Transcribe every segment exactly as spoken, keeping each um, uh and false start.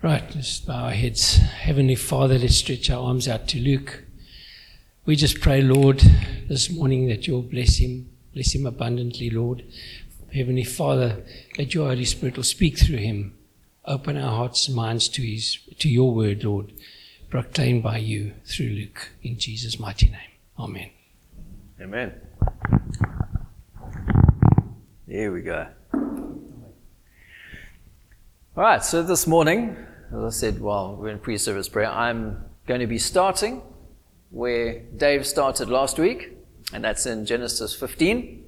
Right, let's bow our heads. Heavenly Father, let's stretch our arms out to Luke. We just pray, Lord, this morning that you'll bless him, bless him abundantly, Lord. Heavenly Father, that your Holy Spirit will speak through him. Open our hearts and minds to his, to your word, Lord, proclaimed by you through Luke. In Jesus' mighty name. Amen. Amen. There we go. All right, so this morning, as I said, while we're in pre-service prayer, I'm going to be starting where Dave started last week, and that's in Genesis fifteen.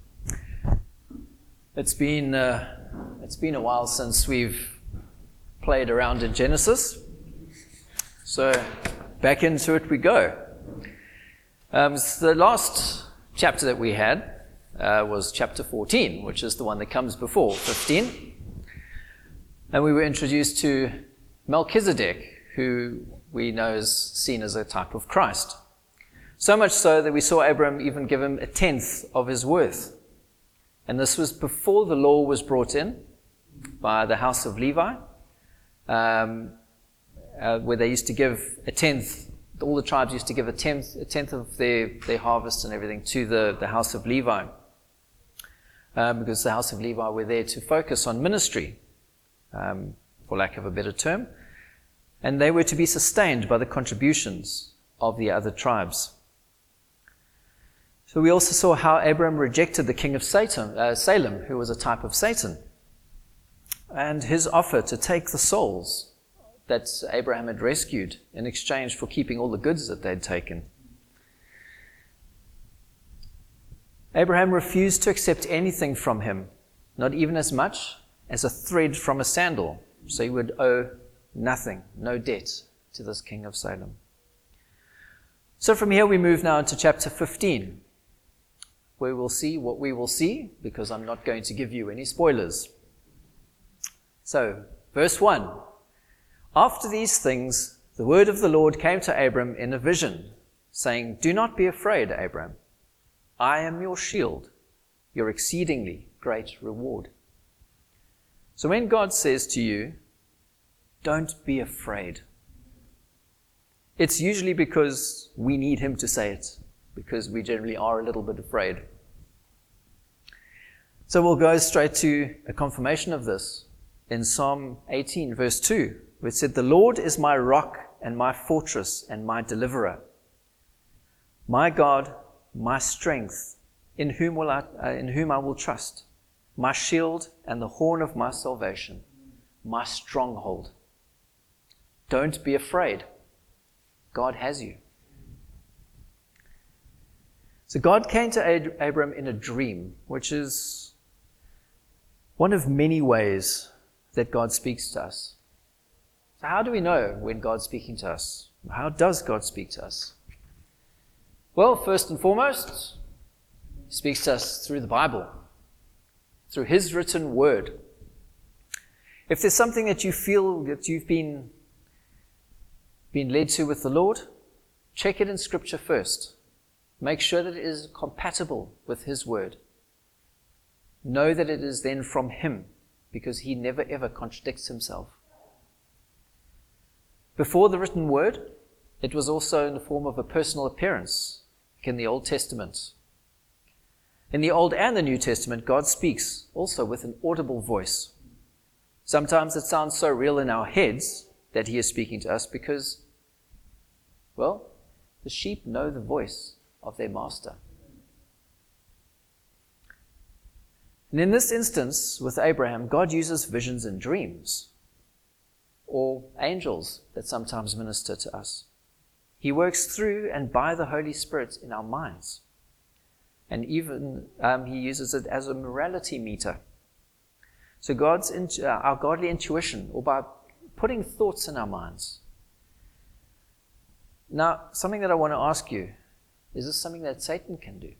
It's been uh, it's been a while since we've played around in Genesis, so back into it we go. Um, so the last chapter that we had uh, was chapter fourteen, which is the one that comes before fifteen. And we were introduced to Melchizedek, who we know is seen as a type of Christ. So much so that we saw Abraham even give him a tenth of his worth. And this was before the law was brought in by the house of Levi, um, uh, where they used to give a tenth, all the tribes used to give a tenth, a tenth of their, their harvest and everything to the, the house of Levi. Uh, because the house of Levi were there to focus on ministry. Um, for lack of a better term, and they were to be sustained by the contributions of the other tribes. So we also saw how Abraham rejected the king of Satan, uh, Salem, who was a type of Satan, and his offer to take the souls that Abraham had rescued in exchange for keeping all the goods that they'd taken. Abraham refused to accept anything from him, not even as much as a thread from a sandal, so he would owe nothing, no debt to this king of Salem. So from here we move now into chapter fifteen, where we'll see what we will see, because I'm not going to give you any spoilers. So, verse one. After these things, the word of the Lord came to Abram in a vision, saying, "Do not be afraid, Abram. I am your shield, your exceedingly great reward." So when God says to you, don't be afraid, it's usually because we need him to say it, because we generally are a little bit afraid. So we'll go straight to a confirmation of this in Psalm eighteen, verse two, where it said, "The Lord is my rock and my fortress and my deliverer. My God, my strength, in whom will I, uh, in whom I will trust. My shield and the horn of my salvation, my stronghold." Don't be afraid. God has you. So God came to Ad- Abram in a dream, which is one of many ways that God speaks to us. So how do we know when God's speaking to us? How does God speak to us? Well, first and foremost, he speaks to us through the Bible, through his written word. If there's something that you feel that you've been, been led to with the Lord, check it in Scripture first. Make sure that it is compatible with his word. Know that it is then from him, because he never ever contradicts himself. Before the written word, it was also in the form of a personal appearance, like in the Old Testament. In the Old and the New Testament, God speaks also with an audible voice. Sometimes it sounds so real in our heads that he is speaking to us because, well, the sheep know the voice of their master. And in this instance, with Abraham, God uses visions and dreams, or angels that sometimes minister to us. He works through and by the Holy Spirit in our minds. And even um, he uses it as a morality meter. So God's uh, our godly intuition, or by putting thoughts in our minds. Now, something that I want to ask you, is this something that Satan can do?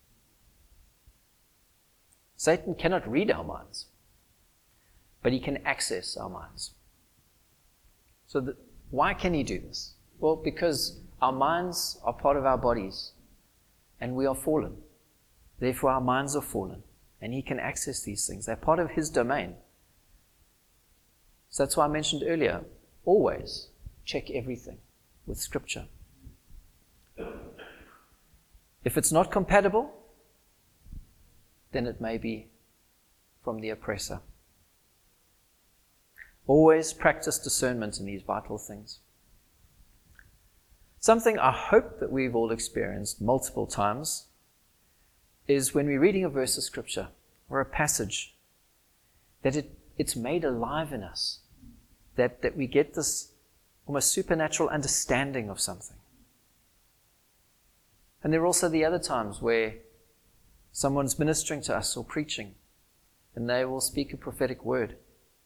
Satan cannot read our minds, but he can access our minds. So the, why can he do this? Well, because our minds are part of our bodies, and we are fallen. Therefore, our minds are fallen, and he can access these things. They're part of his domain. So that's why I mentioned earlier, always check everything with Scripture. If it's not compatible, then it may be from the oppressor. Always practice discernment in these vital things. Something I hope that we've all experienced multiple times is when we're reading a verse of Scripture or a passage, that it, it's made alive in us, that, that we get this almost supernatural understanding of something. And there are also the other times where someone's ministering to us or preaching, and they will speak a prophetic word.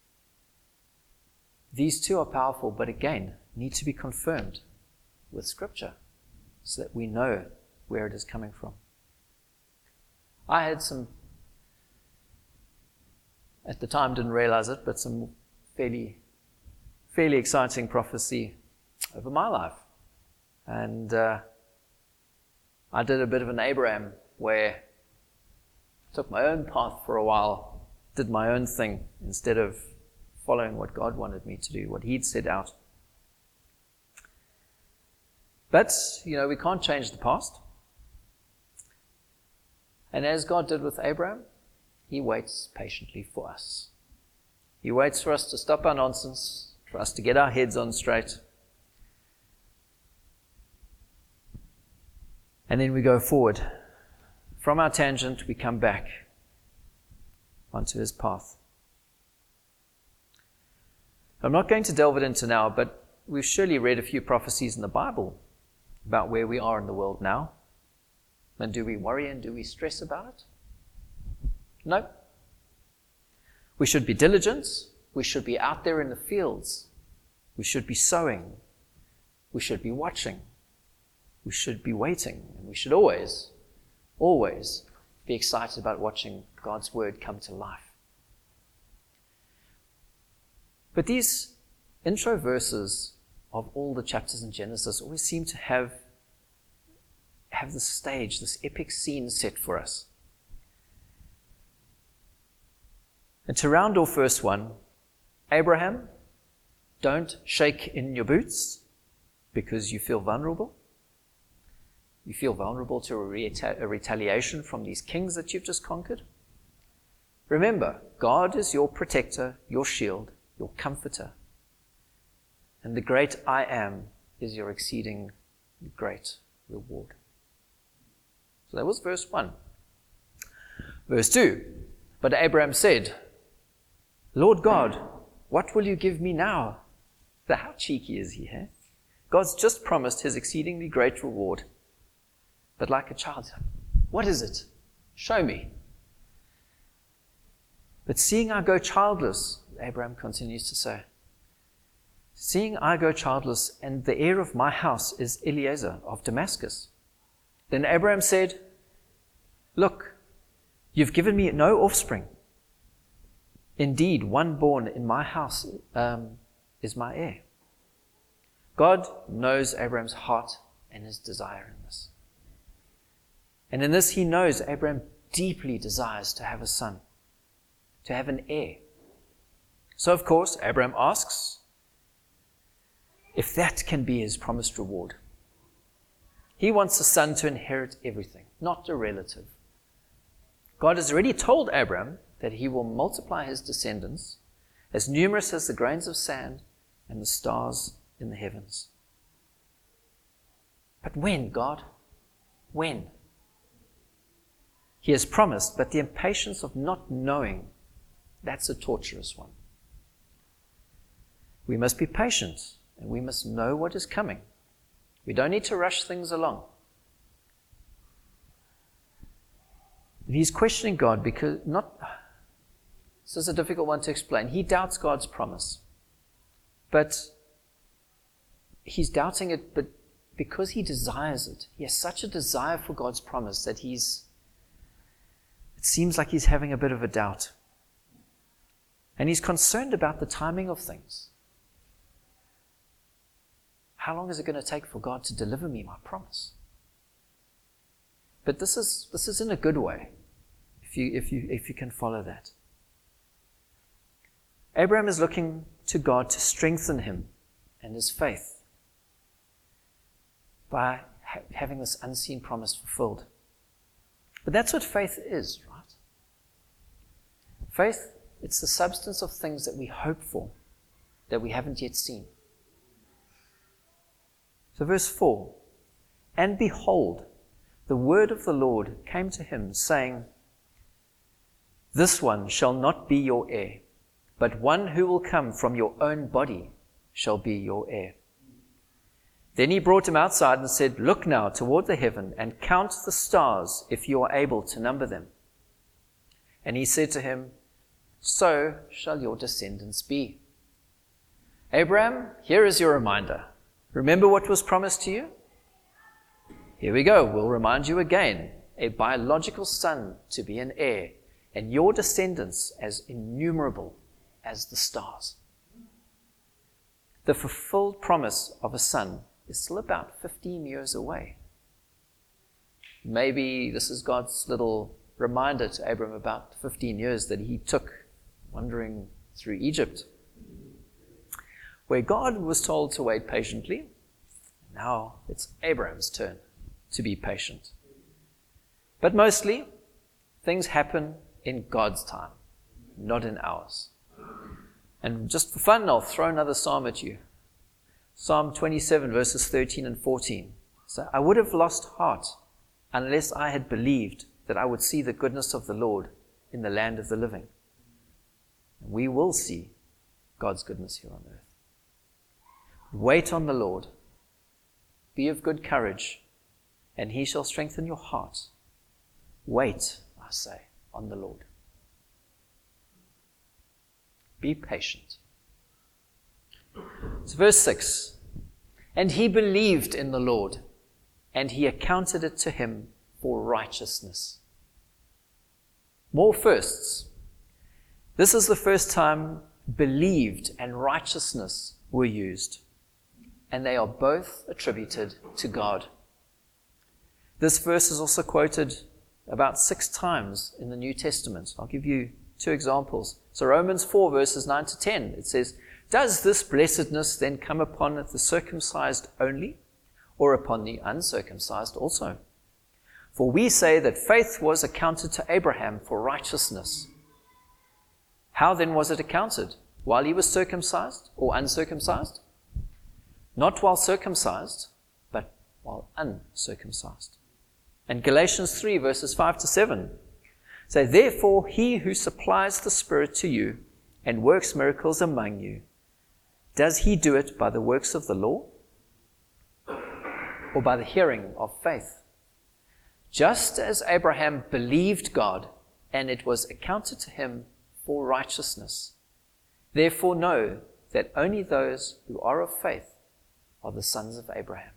These two are powerful, but again, need to be confirmed with Scripture so that we know where it is coming from. I had some, at the time didn't realize it, but some fairly, fairly exciting prophecy over my life. And uh, I did a bit of an Abraham where I took my own path for a while, did my own thing instead of following what God wanted me to do, what He'd set out. But, you know, we can't change the past. And as God did with Abraham, He waits patiently for us. He waits for us to stop our nonsense, for us to get our heads on straight. And then we go forward. From our tangent, we come back onto His path. I'm not going to delve it into now, but we've surely read a few prophecies in the Bible about where we are in the world now. And do we worry and do we stress about it? No. We should be diligent. We should be out there in the fields. We should be sowing. We should be watching. We should be waiting. And we should always, always be excited about watching God's word come to life. But these intro verses of all the chapters in Genesis always seem to have, have this stage, this epic scene set for us. And to round off verse one, Abraham, don't shake in your boots because you feel vulnerable. You feel vulnerable to a, reta- a retaliation from these kings that you've just conquered. Remember, God is your protector, your shield, your comforter. And the great I Am is your exceeding great reward. So that was verse one. Verse two, but Abraham said, Lord God, what will you give me now? So how cheeky is he, eh? God's just promised his exceedingly great reward. But like a child, what is it? Show me. But seeing I go childless, Abraham continues to say, seeing I go childless, and the heir of my house is Eliezer of Damascus. Then Abraham said, look, you've given me no offspring. Indeed, one born in my house um, is my heir. God knows Abraham's heart and his desire in this. And in this he knows Abraham deeply desires to have a son, to have an heir. So of course, Abraham asks if that can be his promised reward. He wants a son to inherit everything, not a relative. God has already told Abraham that he will multiply his descendants as numerous as the grains of sand and the stars in the heavens. But when, God? When? He has promised, but the impatience of not knowing, that's a torturous one. We must be patient, and we must know what is coming. We don't need to rush things along. And he's questioning God because not, this is a difficult one to explain. He doubts God's promise. But he's doubting it, but because he desires it. He has such a desire for God's promise that he's, it seems like he's having a bit of a doubt. And he's concerned about the timing of things. How long is it going to take for God to deliver me my promise? But this is this is in a good way, if you if you if you can follow that. Abraham is looking to God to strengthen him and his faith by ha- having this unseen promise fulfilled. But that's what faith is, right? Faith, it's the substance of things that we hope for, that we haven't yet seen. So verse four, and behold, the word of the Lord came to him, saying, this one shall not be your heir, but one who will come from your own body shall be your heir. Then he brought him outside and said, look now toward the heaven and count the stars if you are able to number them. And he said to him, so shall your descendants be. Abraham, here is your reminder. Remember what was promised to you? Here we go. We'll remind you again. A biological son to be an heir, and your descendants as innumerable as the stars. The fulfilled promise of a son is still about fifteen years away. Maybe this is God's little reminder to Abram about fifteen years that he took wandering through Egypt, where God was told to wait patiently. Now it's Abraham's turn to be patient. But mostly, things happen in God's time, not in ours. And just for fun, I'll throw another psalm at you. Psalm twenty-seven, verses thirteen and fourteen. So I would have lost heart unless I had believed that I would see the goodness of the Lord in the land of the living. And we will see God's goodness here on earth. Wait on the Lord. Be of good courage, and he shall strengthen your heart. Wait, I say, on the Lord. Be patient. So verse six, and he believed in the Lord, and he accounted it to him for righteousness. More firsts. This is the first time believed and righteousness were used, and they are both attributed to God. This verse is also quoted about six times in the New Testament. I'll give you two examples. So Romans four, verses nine to ten, it says, does this blessedness then come upon the circumcised only, or upon the uncircumcised also? For we say that faith was accounted to Abraham for righteousness. How then was it accounted? While he was circumcised or uncircumcised? Not while circumcised, but while uncircumcised. And Galatians three, verses five to seven say, therefore he who supplies the Spirit to you and works miracles among you, does he do it by the works of the law or by the hearing of faith? Just as Abraham believed God, and it was accounted to him for righteousness. Therefore know that only those who are of faith are the sons of Abraham.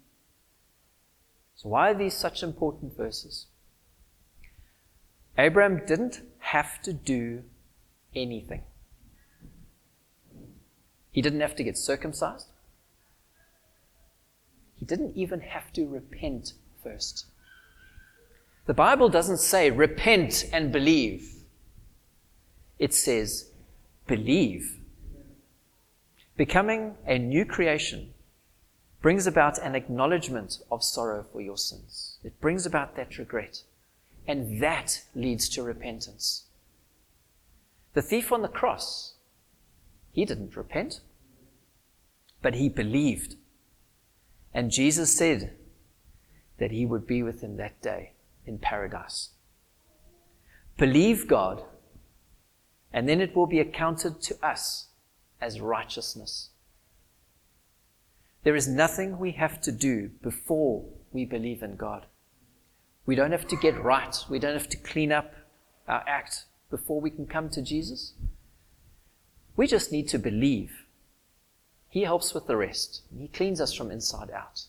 So why are these such important verses? Abraham didn't have to do anything. He didn't have to get circumcised. He didn't even have to repent first. The Bible doesn't say repent and believe. It says believe. Becoming a new creation brings about an acknowledgement of sorrow for your sins. It brings about that regret. And that leads to repentance. The thief on the cross, he didn't repent, but he believed. And Jesus said that he would be with him that day in paradise. Believe God, and then it will be accounted to us as righteousness. There is nothing we have to do before we believe in God. We don't have to get right. We don't have to clean up our act before we can come to Jesus. We just need to believe. He helps with the rest. He cleans us from inside out.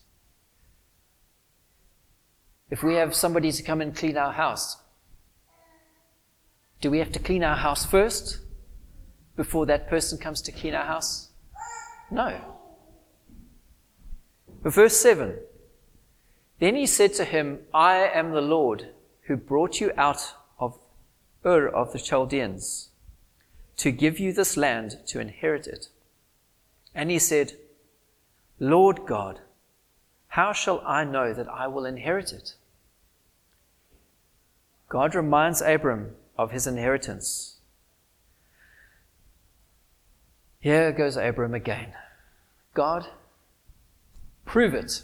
If we have somebody to come and clean our house, do we have to clean our house first before that person comes to clean our house? No. But verse seven, then he said to him, I am the Lord who brought you out of Ur of the Chaldeans to give you this land to inherit it. And he said, Lord God, how shall I know that I will inherit it? God reminds Abram of his inheritance. Here goes Abram again. God, prove it.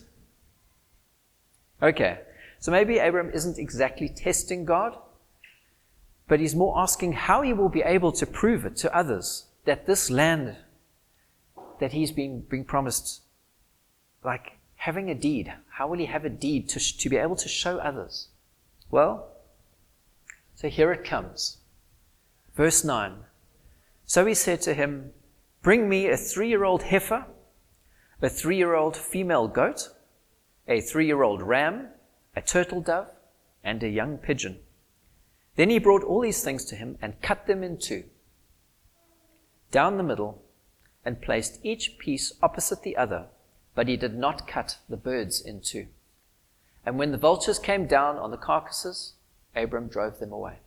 Okay, so maybe Abram isn't exactly testing God, but he's more asking how he will be able to prove it to others that this land that he's being, being promised, like having a deed, how will he have a deed to, to be able to show others? Well, so here it comes. Verse nine. So he said to him, bring me a three-year-old heifer, a three-year-old female goat, a three-year-old ram, a turtle dove, and a young pigeon. Then he brought all these things to him and cut them in two, down the middle, and placed each piece opposite the other, but he did not cut the birds in two. And when the vultures came down on the carcasses, Abram drove them away.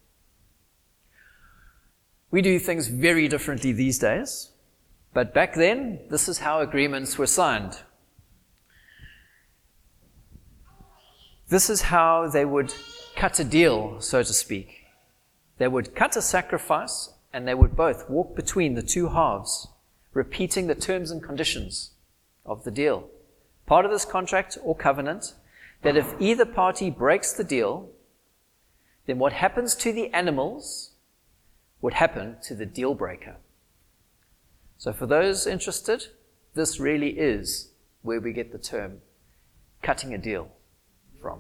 We do things very differently these days, but back then, this is how agreements were signed. This is how they would cut a deal, so to speak. They would cut a sacrifice, and they would both walk between the two halves, repeating the terms and conditions of the deal. Part of this contract or covenant, that if either party breaks the deal, then what happens to the animals would happen to the deal breaker. So for those interested, this really is where we get the term cutting a deal from.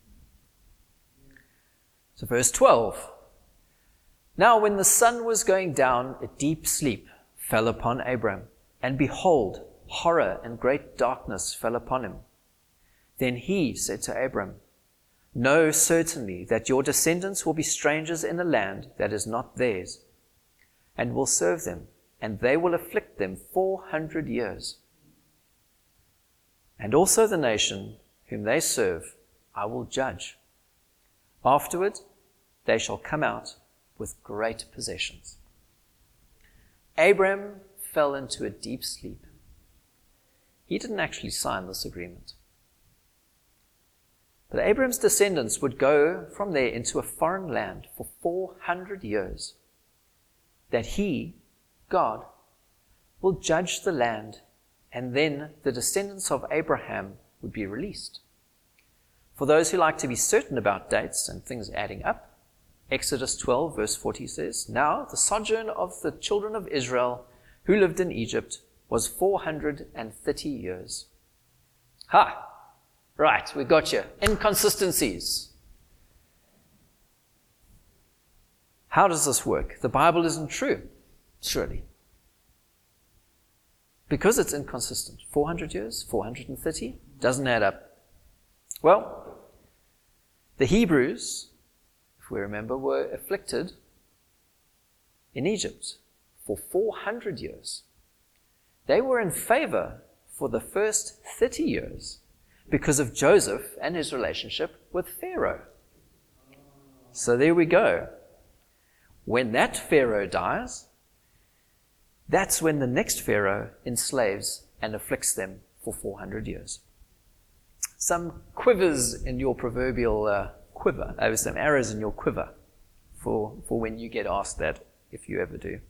So verse twelve. Now when the sun was going down, a deep sleep fell upon Abram, and behold, horror and great darkness fell upon him. Then he said to Abram, know certainly that your descendants will be strangers in a land that is not theirs, and will serve them, and they will afflict them four hundred years. And also the nation whom they serve I will judge. Afterward they shall come out with great possessions. Abram fell into a deep sleep. He didn't actually sign this agreement. But Abram's descendants would go from there into a foreign land for four hundred years, that he, God, will judge the land, and then the descendants of Abraham would be released. For those who like to be certain about dates and things adding up, Exodus twelve verse forty says, now the sojourn of the children of Israel who lived in Egypt was four hundred thirty years. Ha! Right, we got you. Inconsistencies. How does this work? The Bible isn't true, surely. Because it's inconsistent. four hundred years, four hundred thirty, doesn't add up. Well, the Hebrews, if we remember, were afflicted in Egypt for four hundred years. They were in favor for the first thirty years because of Joseph and his relationship with Pharaoh. So there we go. When that Pharaoh dies, that's when the next Pharaoh enslaves and afflicts them for four hundred years. Some quivers in your proverbial uh, quiver, uh, some arrows in your quiver for, for when you get asked that, if you ever do.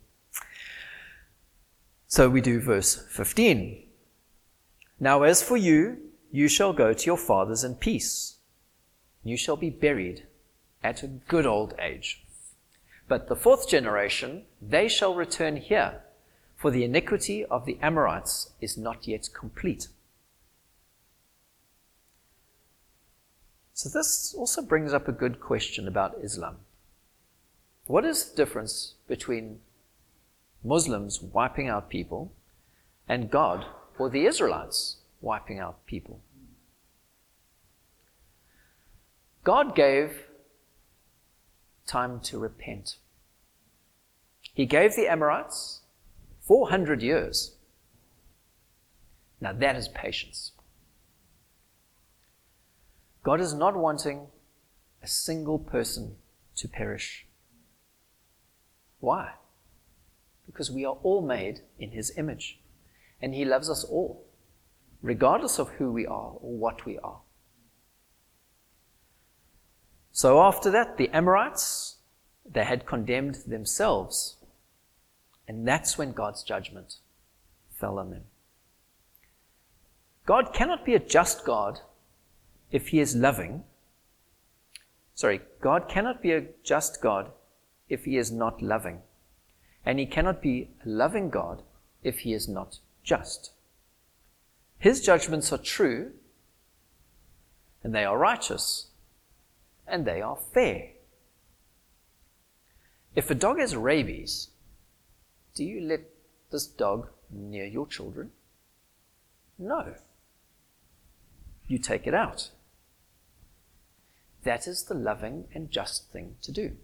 So we do verse fifteen. Now as for you, you shall go to your fathers in peace. You shall be buried at a good old age. But the fourth generation, they shall return here, for the iniquity of the Amorites is not yet complete. So this also brings up a good question about Islam. What is the difference between Muslims wiping out people and God or the Israelites wiping out people? God gave time to repent. He gave the Amorites four hundred years. Now that is patience. God is not wanting a single person to perish. Why? Because we are all made in His image. And he loves us all, regardless of who we are or what we are. So after that, the Amorites, they had condemned themselves. And that's when God's judgment fell on them. God cannot be a just God if he is loving. Sorry, God cannot be a just God if he is not loving. And he cannot be a loving God if he is not just. His judgments are true, and they are righteous, and they are fair. If a dog has rabies, do you let this dog near your children? No. You take it out. That is the loving and just thing to do.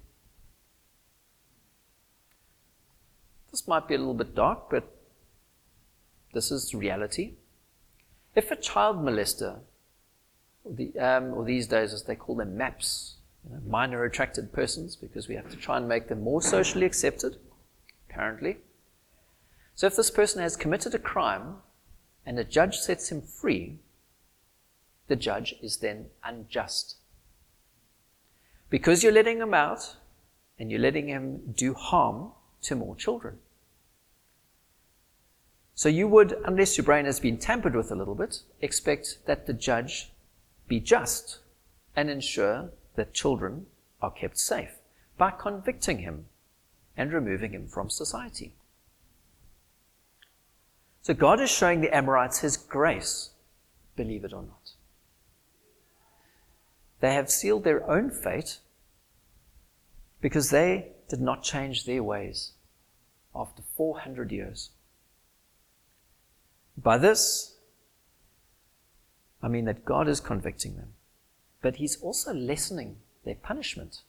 This might be a little bit dark, but this is reality. If a child molester, or, the, um, or these days as they call them MAPS, you know, minor attracted persons, because we have to try and make them more socially accepted, apparently. So if this person has committed a crime and a judge sets him free, the judge is then unjust. Because you're letting him out and you're letting him do harm to more children. So you would, unless your brain has been tampered with a little bit, expect that the judge be just and ensure that children are kept safe by convicting him and removing him from society. So God is showing the Amorites his grace, believe it or not. They have sealed their own fate because they did not change their ways after four hundred years. By this, I mean that God is convicting them, but he's also lessening their punishment.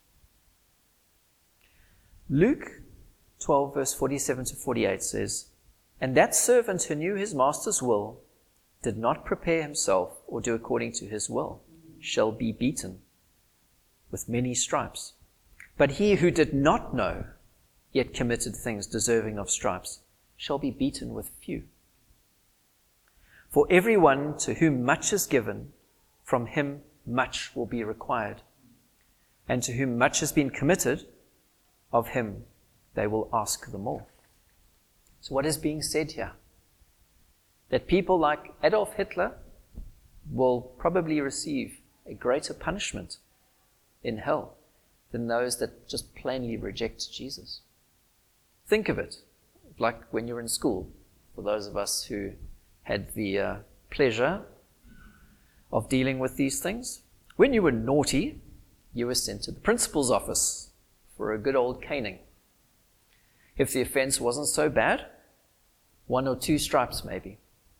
Luke twelve, verse forty-seven to forty-eight says, "And that servant who knew his master's will, did not prepare himself or do according to his will, shall be beaten with many stripes. But he who did not know, yet committed things deserving of stripes, shall be beaten with few. For everyone to whom much is given, from him much will be required. And to whom much has been committed, of him they will ask the more." So what is being said here? That people like Adolf Hitler will probably receive a greater punishment in hell than those that just plainly reject Jesus. Think of it, like when you're in school, for those of us who had the uh, pleasure of dealing with these things. When you were naughty, you were sent to the principal's office for a good old caning. If the offense wasn't so bad, one or two stripes maybe.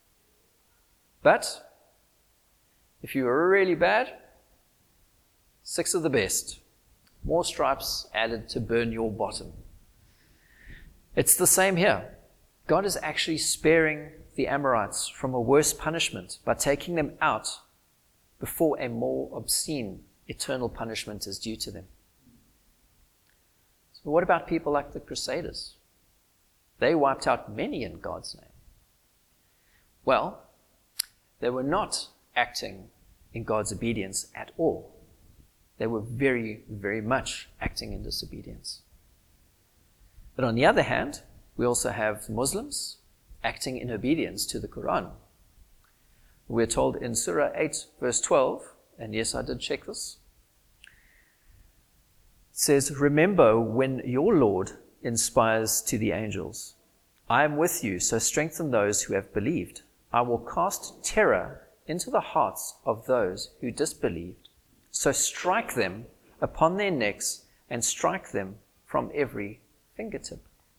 But if you were really bad, six of the best. More stripes added to burn your bottom. It's the same here. God is actually sparing the Amorites from a worse punishment by taking them out before a more obscene eternal punishment is due to them. So what about people like the Crusaders? They wiped out many in God's name. Well, they were not acting in God's obedience at all. They were very, very much acting in disobedience. But on the other hand, we also have Muslims acting in obedience to the Quran. We're told in Surah eight, verse twelve, and yes, I did check this. It says, "Remember when your Lord inspires to the angels, 'I am with you, so strengthen those who have believed. I will cast terror into the hearts of those who disbelieved. So strike them upon their necks and strike them from every fingertip.'"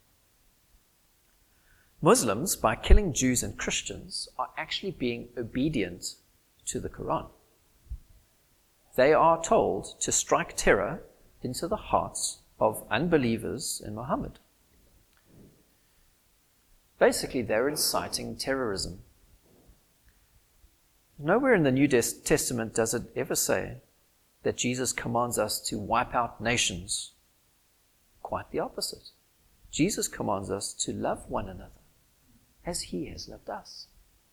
Muslims, by killing Jews and Christians, are actually being obedient to the Quran. They are told to strike terror into the hearts of unbelievers in Muhammad. Basically, they're inciting terrorism. Nowhere in the New Testament does it ever say that Jesus commands us to wipe out nations. Quite the opposite. Jesus commands us to love one another as he has loved us.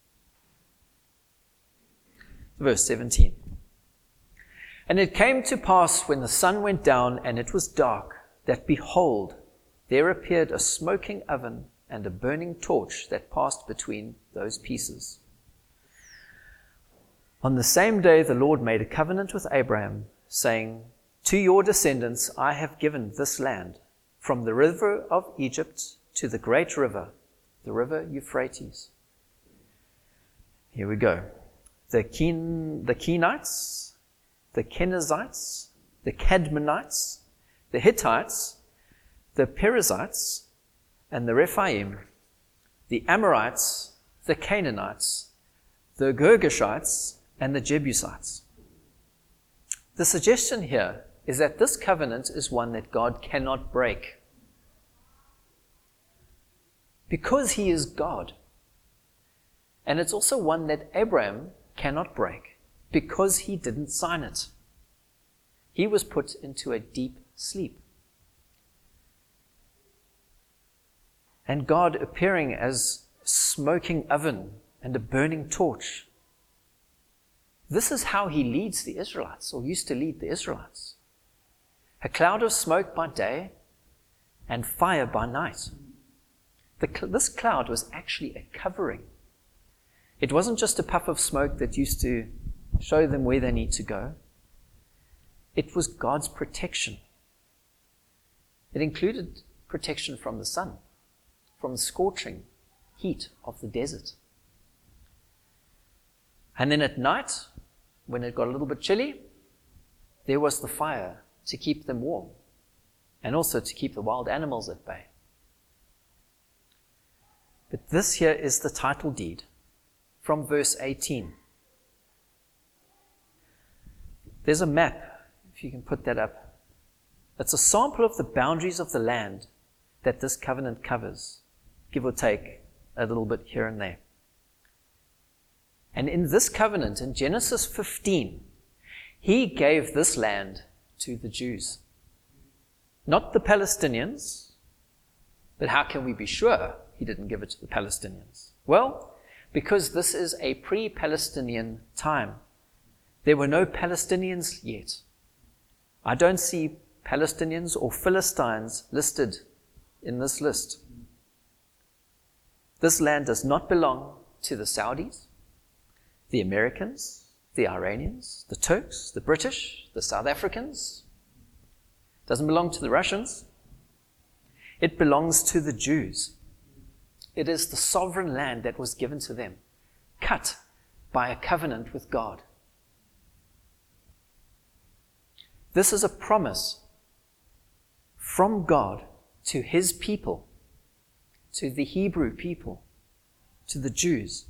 Verse seventeen. And it came to pass when the sun went down and it was dark, that behold, there appeared a smoking oven and a burning torch that passed between those pieces. On the same day the Lord made a covenant with Abraham, saying, to your descendants I have given this land, from the river of Egypt to the great river, the river Euphrates. Here we go. The Ken, the Kenites, the Kenizzites, the Cadmonites, the Hittites, the Perizzites, and the Rephaim, the Amorites, the Canaanites, the Girgashites, and the Jebusites. The suggestion here is that this covenant is one that God cannot break, because he is God. And it's also one that Abraham cannot break, because he didn't sign it. He was put into a deep sleep. And God appearing as a smoking oven and a burning torch. This is how he leads the Israelites, or used to lead the Israelites. A cloud of smoke by day and fire by night. The, this cloud was actually a covering. It wasn't just a puff of smoke that used to show them where they need to go. It was God's protection. It included protection from the sun, from the scorching heat of the desert. And then at night, when it got a little bit chilly, there was the fire to keep them warm, and also to keep the wild animals at bay. But this here is the title deed from verse eighteen. There's a map, if you can put that up. It's a sample of the boundaries of the land that this covenant covers, give or take a little bit here and there. And in this covenant, in Genesis fifteen, he gave this land to the Jews. Not the Palestinians, but how can we be sure he didn't give it to the Palestinians? Well, because this is a pre-Palestinian time. There were no Palestinians yet. I don't see Palestinians or Philistines listed in this list. This land does not belong to the Saudis, the Americans, the Iranians, the Turks, the British, the South Africans. It doesn't belong to the Russians. It belongs to the Jews. It is the sovereign land that was given to them, cut by a covenant with God. This is a promise from God to his people, to the Hebrew people, to the Jews.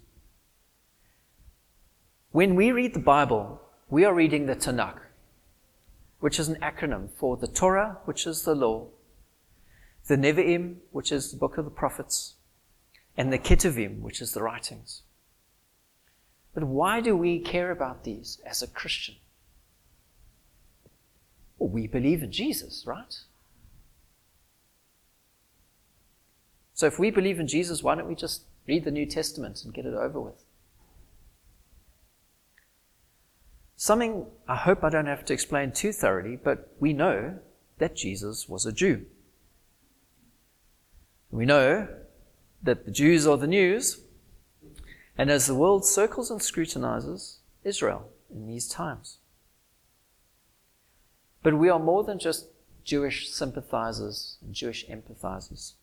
When we read the Bible, we are reading the Tanakh, which is an acronym for the Torah, which is the law, the Nevi'im, which is the book of the prophets, and the Ketuvim, which is the writings. But why do we care about these as a Christian? Well, we believe in Jesus, right? So if we believe in Jesus, why don't we just read the New Testament and get it over with? Something I hope I don't have to explain too thoroughly, but we know that Jesus was a Jew. We know that the Jews are the news, and as the world circles and scrutinizes Israel in these times. But we are more than just Jewish sympathizers and Jewish empathizers.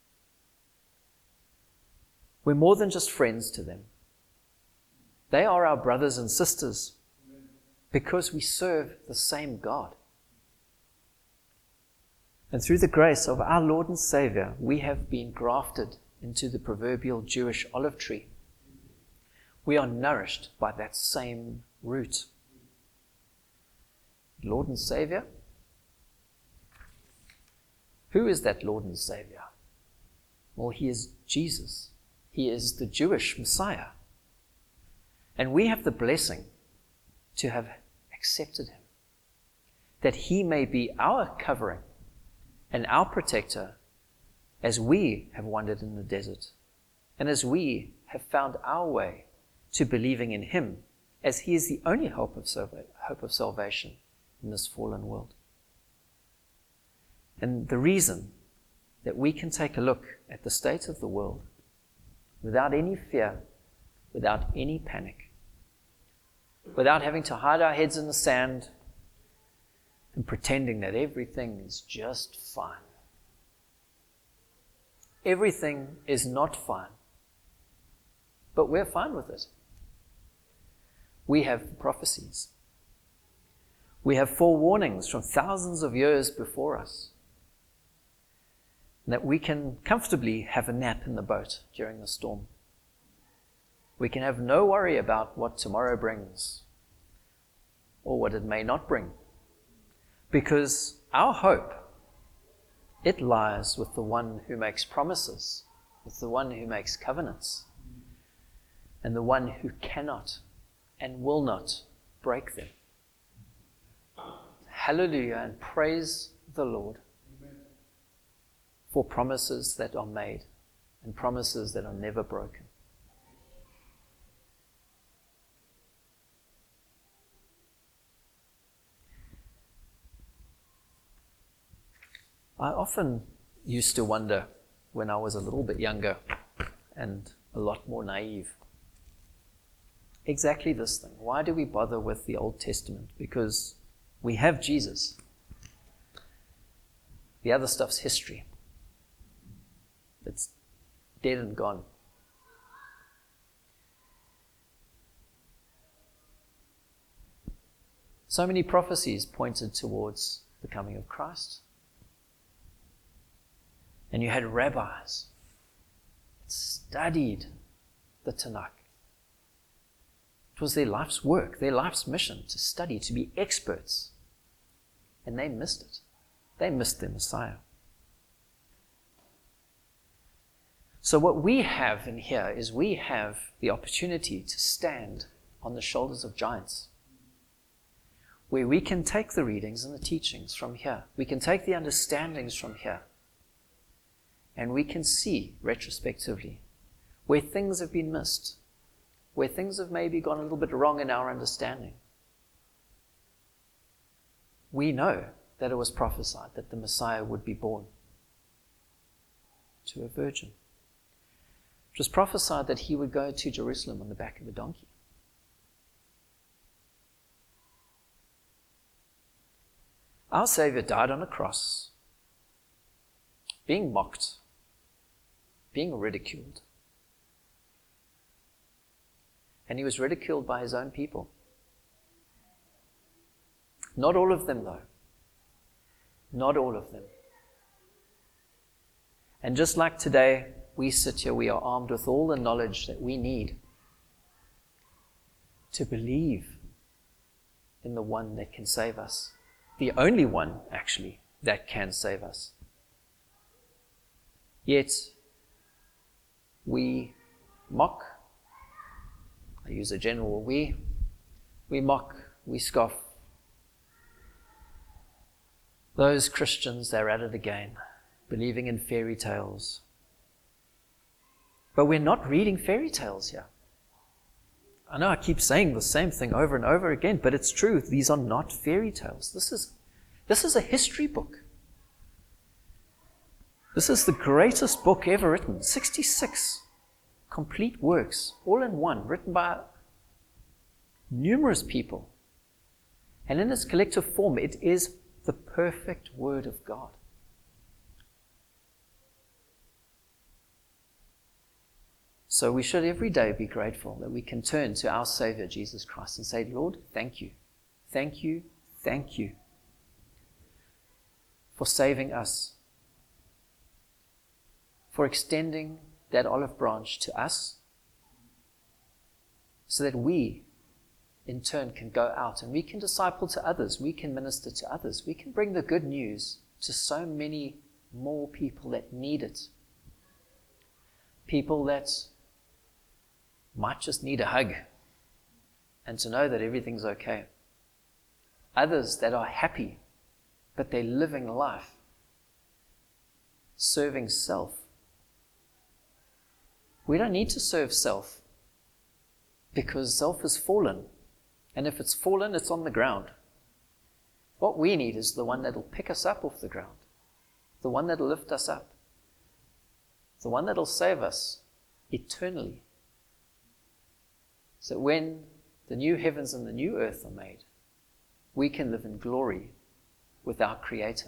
We're more than just friends to them. They are our brothers and sisters because we serve the same God. And through the grace of our Lord and Savior, we have been grafted into the proverbial Jewish olive tree. We are nourished by that same root. Lord and Savior? Who is that Lord and Savior? Well, he is Jesus. He is the Jewish Messiah. And we have the blessing to have accepted him, that he may be our covering and our protector as we have wandered in the desert and as we have found our way to believing in him, as he is the only hope of, salva- hope of salvation in this fallen world. And the reason that we can take a look at the state of the world without any fear, without any panic, without having to hide our heads in the sand and pretending that everything is just fine. Everything is not fine, but we're fine with it. We have the prophecies. We have forewarnings from thousands of years before us that we can comfortably have a nap in the boat during the storm. We can have no worry about what tomorrow brings or what it may not bring, because our hope, it lies with the one who makes promises, with the one who makes covenants, and the one who cannot and will not break them. Hallelujah, and praise the Lord for promises that are made and promises that are never broken. I often used to wonder when I was a little bit younger and a lot more naive, exactly this thing. Why do we bother with the Old Testament? Because we have Jesus. The other stuff's history. It's dead and gone. So many prophecies pointed towards the coming of Christ. And you had rabbis that studied the Tanakh. It was their life's work, their life's mission to study, to be experts. And they missed it. They missed their Messiah. So what we have in here is we have the opportunity to stand on the shoulders of giants, where we can take the readings and the teachings from here. We can take the understandings from here. And we can see retrospectively where things have been missed, where things have maybe gone a little bit wrong in our understanding. We know that it was prophesied that the Messiah would be born to a virgin. It was prophesied that he would go to Jerusalem on the back of a donkey. Our Savior died on a cross, being mocked, being ridiculed. And he was ridiculed by his own people. Not all of them, though. Not all of them. And just like today, we sit here, we are armed with all the knowledge that we need to believe in the one that can save us. The only one, actually, that can save us. Yet, we mock. I use a general we. We mock, we scoff. Those Christians, they're at it again, believing in fairy tales. But we're not reading fairy tales here. I know I keep saying the same thing over and over again, but it's true. These are not fairy tales. This is, this is a history book. This is the greatest book ever written. sixty-six complete works, all in one, written by numerous people. And in its collective form, it is the perfect Word of God. So we should every day be grateful that we can turn to our Savior, Jesus Christ, and say, Lord, thank you, thank you, thank you for saving us, for extending that olive branch to us, so that we, in turn, can go out and we can disciple to others, we can minister to others, we can bring the good news to so many more people that need it. People that might just need a hug and to know that everything's okay. Others that are happy, but they're living life, serving self. We don't need to serve self because self is fallen. And if it's fallen, it's on the ground. What we need is the one that will pick us up off the ground, the one that will lift us up, the one that will save us eternally. So when the new heavens and the new earth are made, we can live in glory with our Creator.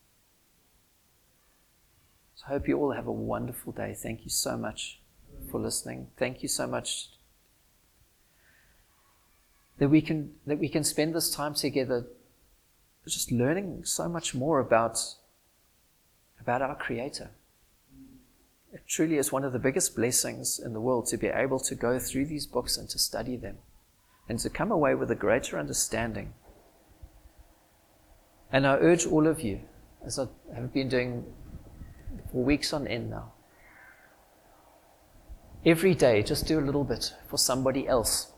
So I hope you all have a wonderful day. Thank you so much for listening. Thank you so much that we can that we can spend this time together just learning so much more about, about our Creator. It truly is one of the biggest blessings in the world to be able to go through these books and to study them and to come away with a greater understanding. And I urge all of you, as I have been doing for weeks on end now, every day just do a little bit for somebody else.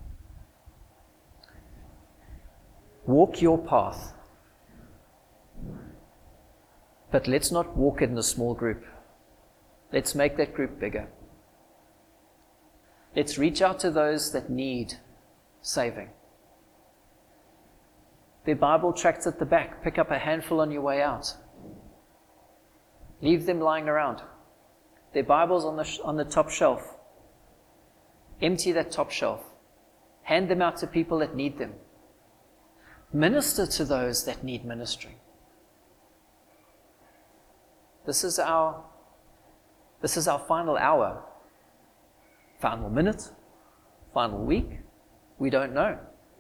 Walk your path. But let's not walk it in a small group. Let's make that group bigger. Let's reach out to those that need saving. Their Bible tracts at the back. Pick up a handful on your way out. Leave them lying around. Their Bibles on the, sh- on the top shelf. Empty that top shelf. Hand them out to people that need them. Minister to those that need ministering. This is our, this is our final hour, final minute, final week. We don't know.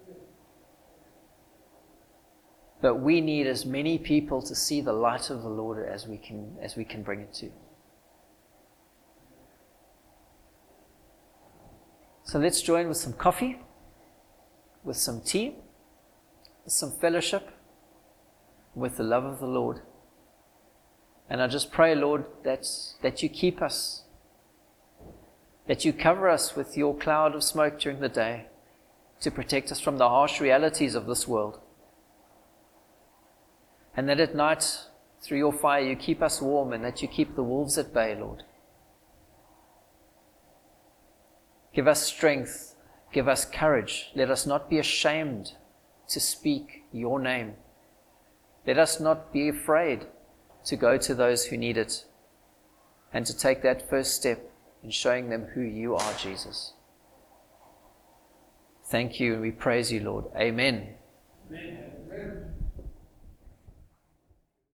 But we need as many people to see the light of the Lord as we can, as we can bring it to. So let's join with some coffee, with some tea, with some fellowship, with the love of the Lord. And I just pray, Lord, that, that you keep us, that you cover us with your cloud of smoke during the day to protect us from the harsh realities of this world. And that at night, through your fire, you keep us warm and that you keep the wolves at bay, Lord. Give us strength. Give us courage. Let us not be ashamed to speak your name. Let us not be afraid to go to those who need it and to take that first step in showing them who you are, Jesus. Thank you and we praise you, Lord. Amen. Amen.